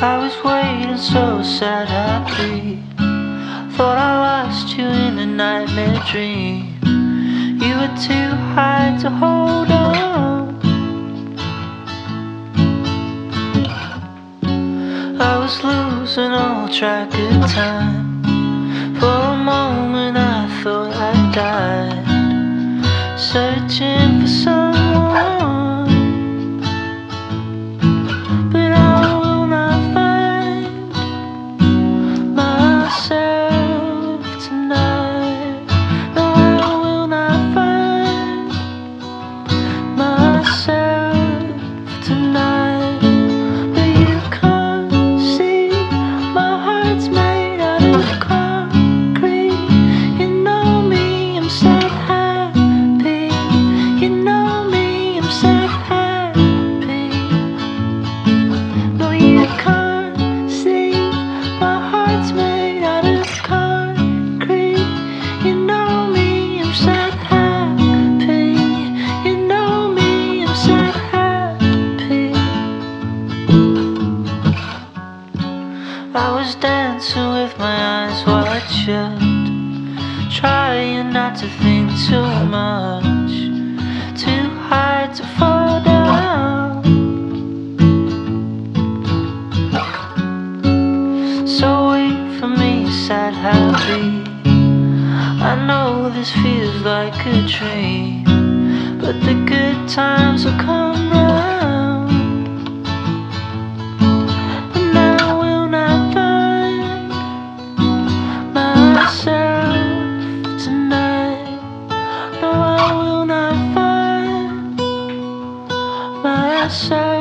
I was waiting so sad, happy. Thought I lost you in a nightmare dream. You were too high to hold on. I was losing all track of time. For a moment I thought I died, searching for someone. But I will not find myself tonight. No, I will not find myself tonight. But you can't see my heart's made out of concrete. You know me, I'm sad, happy. You know me, I'm sad, happy. No, you can't see my heart's made out of concrete. You know me, I'm sad, happy. You know me, I'm sad, happy. I was dancing with my eyes wide shut, trying not to think too much, too high to fall down. So wait for me, sad, happy. I know this feels like a dream, but the good times will come round. And I will not find myself tonight. No, I will not find myself.